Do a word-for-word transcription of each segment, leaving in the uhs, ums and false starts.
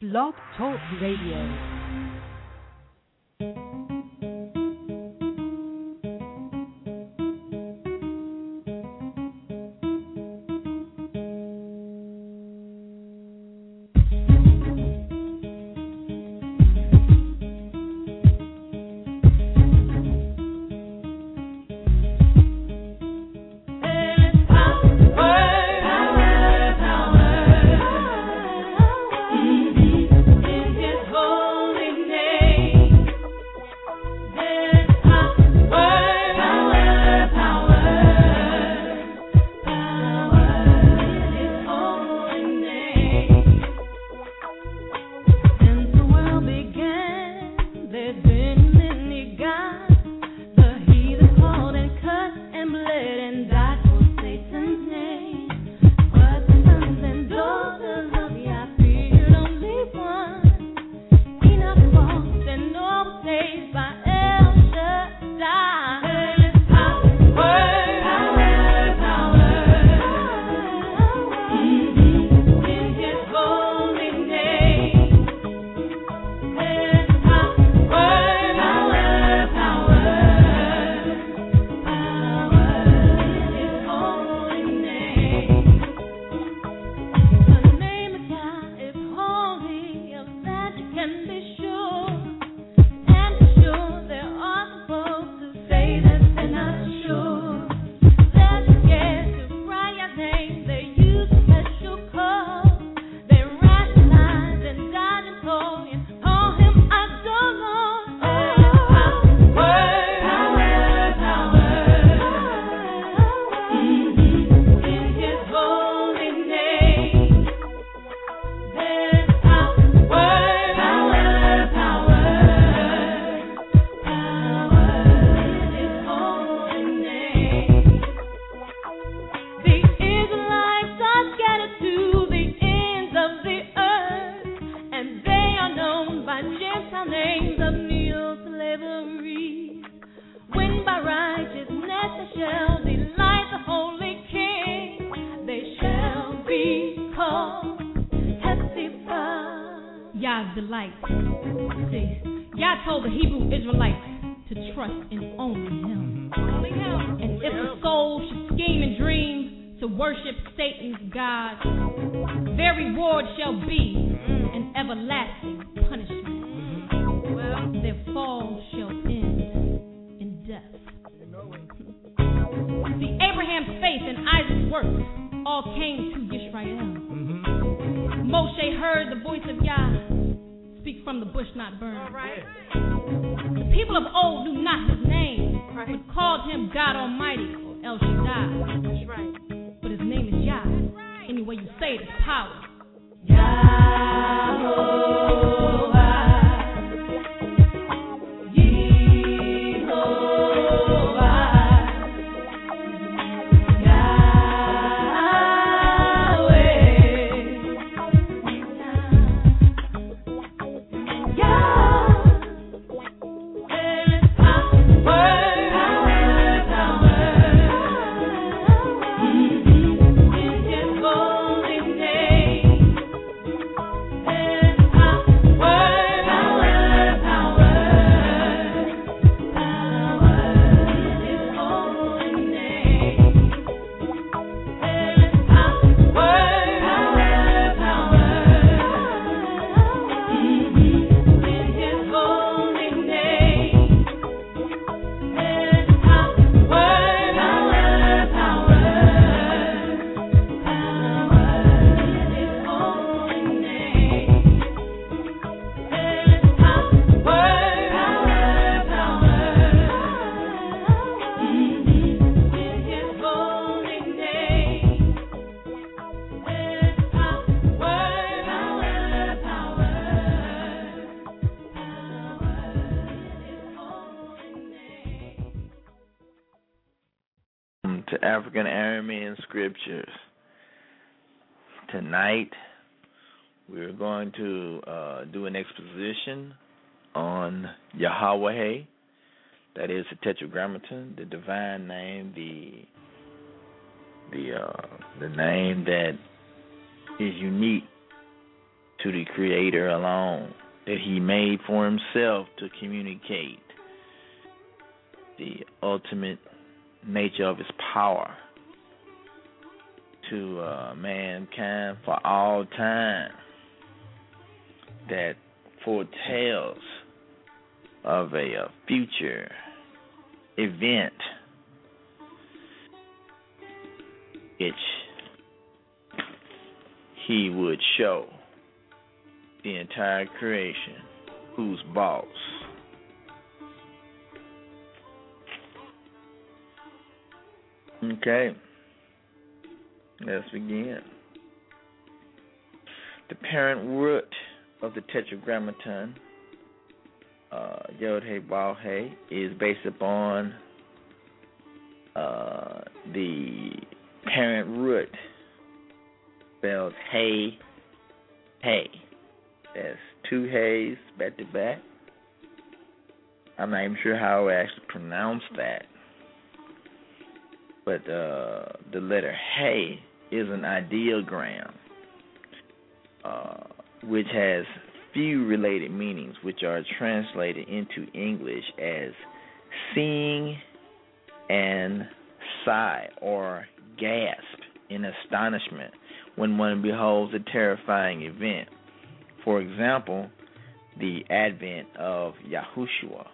Blog Talk Radio. African Aramean scriptures. Tonight, we're going to uh, do an exposition on Yahweh. That is the Tetragrammaton, the divine name, the the uh, the name that is unique to the Creator alone that He made for Himself to communicate the ultimate nature of His power to uh, mankind for all time, that foretells of a, a future event which He would show the entire creation who's boss. Okay, let's begin. The parent root of the Tetragrammaton, uh, Yod He Vav He, is based upon uh, the parent root spelled Hey, Hey. That's two Heys back to back. I'm not even sure how I actually pronounce that. But uh, the letter Hey is an ideogram, uh, which has few related meanings, which are translated into English as seeing and sigh or gasp in astonishment when one beholds a terrifying event. For example, the advent of Yahushua,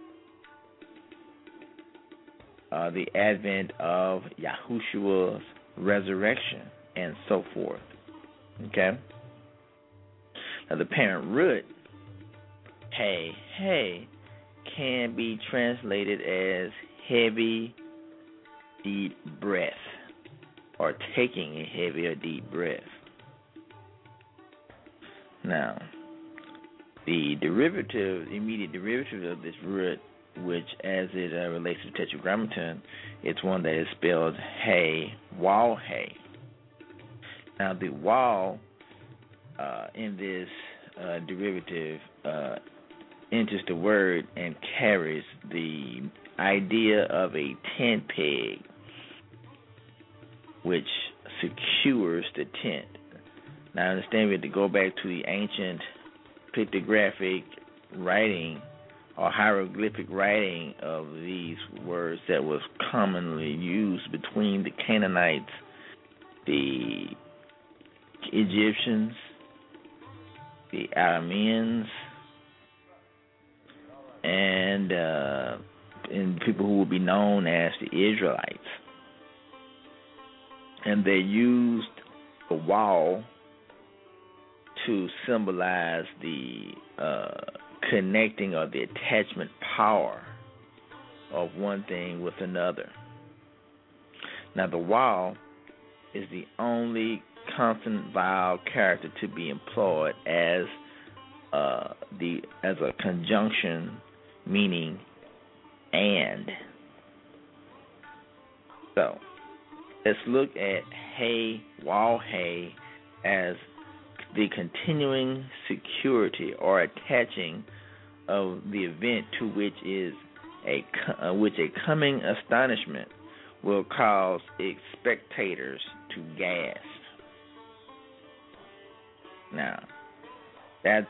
uh, the advent of Yahushua's resurrection, and so forth. Okay? Now, the parent root, Hey, Hey, can be translated as heavy, deep breath, or taking a heavy or deep breath. Now, the derivative, immediate derivative of this root, which as it uh, relates to Tetragrammaton, it's one that is spelled Hey, Waw, Hey. Now, the Waw uh, in this uh, derivative uh, enters the word and carries the idea of a tent peg, which secures the tent. Now, I understand we have to go back to the ancient pictographic writing or hieroglyphic writing of these words that was commonly used between the Canaanites, the Egyptians, the Arameans, and, uh, and people who would be known as the Israelites. And they used the wall to symbolize the uh, connecting or the attachment power of one thing with another. Now, the wall is the only consonant vowel character to be employed as uh, the as a conjunction, meaning and. So, let's look at Hey, Waw, Hey as the continuing security or attaching of the event to which is a uh, which a coming astonishment will cause its spectators to gasp. Now, that's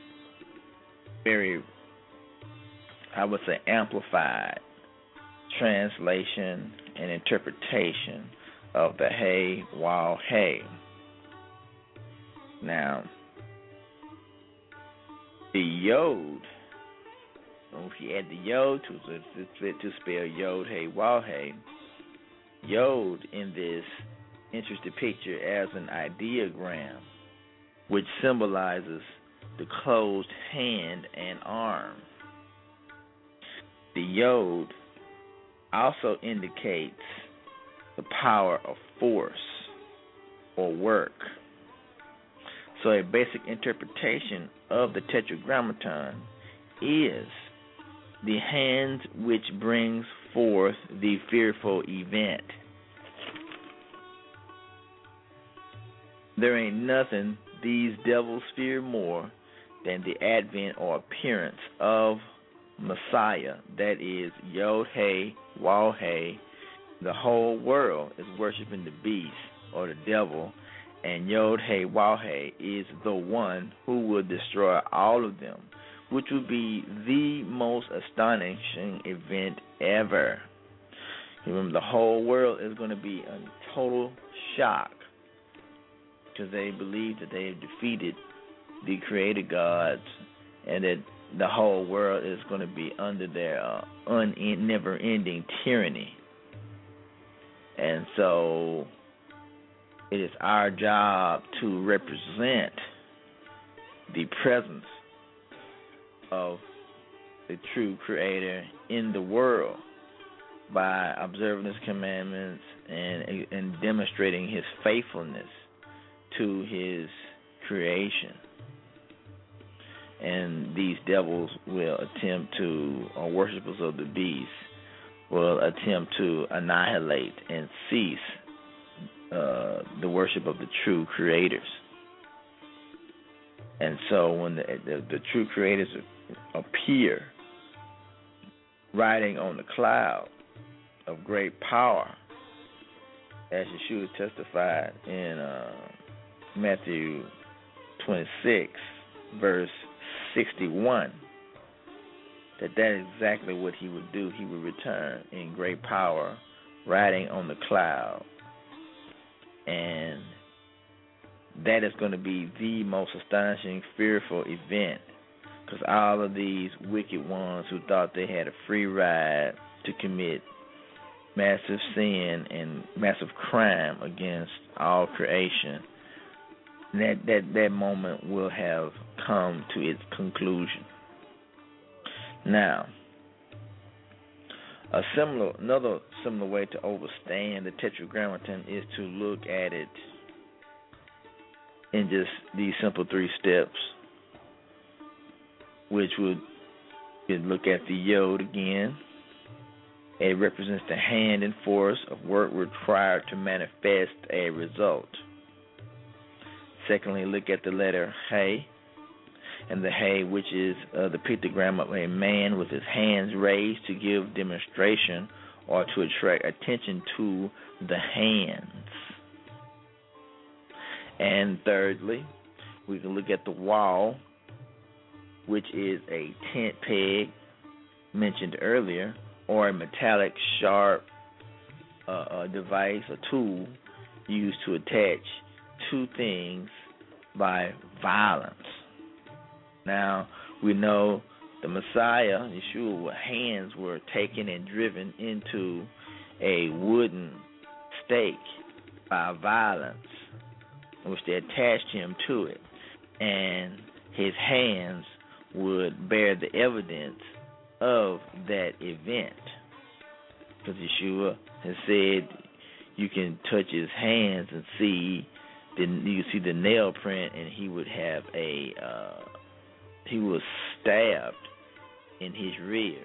very, I would say, amplified translation and interpretation of the Hey, Waw, Hey. Now, the Yod, if you add the Yod to it, it's to spell Yod, Hey, Waw, Hey. Yod in this enters the picture as an ideogram, which symbolizes the closed hand and arm. The Yod also indicates the power of force or work. So a basic interpretation of the Tetragrammaton is the hand which brings forth the fearful event. There ain't nothing these devils fear more than the advent or appearance of Messiah, that is Yod Hey, Waw Hey. The whole world is worshiping the beast or the devil and Yod-Heh-Waw-Heh is the one who will destroy all of them, which will be the most astonishing event ever. Remember, the whole world is going to be in total shock because they believe that they have defeated the creator gods and that the whole world is going to be under their uh, un- never-ending tyranny. And so it is our job to represent the presence of the true creator in the world by observing his commandments and, and demonstrating his faithfulness to his creation. And these devils will attempt to, or worshippers of the beast, will attempt to annihilate and cease uh, the worship of the true creators. And so when the, the, the true creators appear riding on the cloud of great power, as Yeshua testified in uh, Matthew twenty-six, verse sixty-one, that that is exactly what he would do. He would return in great power, riding on the cloud. And that is going to be the most astonishing, fearful event, because all of these wicked ones who thought they had a free ride to commit massive sin and massive crime against all creation, that that that moment will have come to its conclusion. Now, a similar, another similar way to overstand the Tetragrammaton is to look at it in just these simple three steps, which would look at the Yod again. It represents the hand and force of work required to manifest a result. Secondly, look at the letter He, and the He, which is uh, the pictogram of a man with his hands raised to give demonstration or to attract attention to the hands. And thirdly, we can look at the Waw, which is a tent peg mentioned earlier, or a metallic sharp uh, uh, device or tool used to attach two things by violence. Now, we know the Messiah, Yeshua, hands were taken and driven into a wooden stake by violence, in which they attached him to it, and his hands would bear the evidence of that event, because Yeshua has said you can touch his hands and see the, you see the nail print, and he would have a uh, he was stabbed in his rear.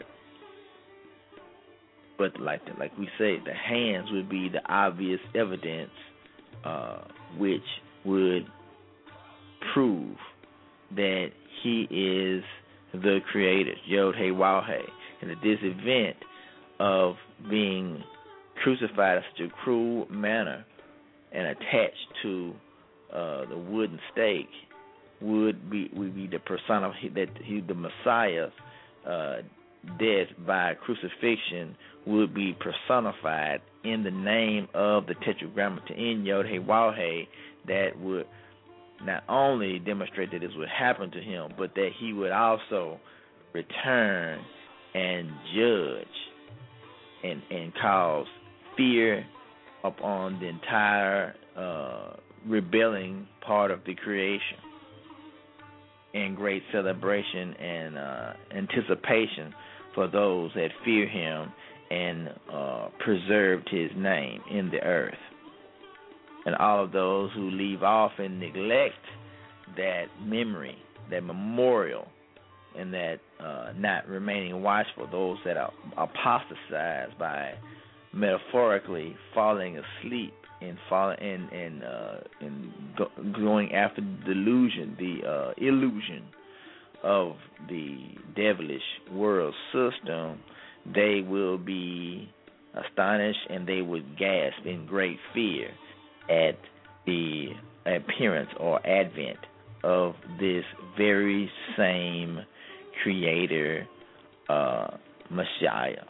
But like like we say, the hands would be the obvious evidence, uh, which would prove that he is the creator, Yod-Heh-Waw-Heh, and that this event of being crucified in such a cruel manner and attached to uh, the wooden stake would be would be the persona that he, the Messiah's uh, death by crucifixion would be personified in the name of the Tetragrammaton in Yod-Heh-Waw-Heh, that would not only demonstrate that this would happen to him, but that he would also return and judge and and cause fear upon the entire uh, rebelling part of the creation, and great celebration and uh, anticipation for those that fear him and uh, preserved his name in the earth. And all of those who leave off and neglect that memory, that memorial, and that uh, not remaining watchful, those that are apostatize by metaphorically falling asleep and falling and and, uh, and go, going after the delusion, the uh, illusion of the devilish world system, they will be astonished and they would gasp in great fear at the appearance or advent of this very same Creator, uh, Messiah.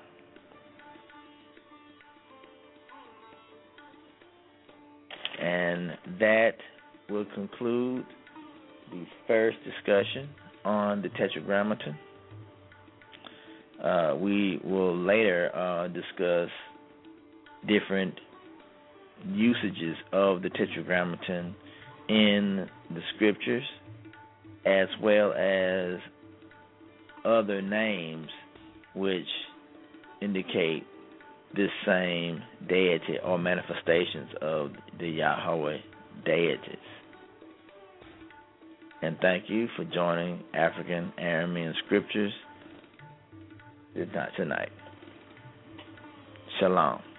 And that will conclude the first discussion on the Tetragrammaton. Uh, we will later uh, discuss different usages of the Tetragrammaton in the Scriptures, as well as other names which indicate this same deity or manifestations of the Yahweh deities. And thank you for joining African Aramean Scriptures tonight. Shalom.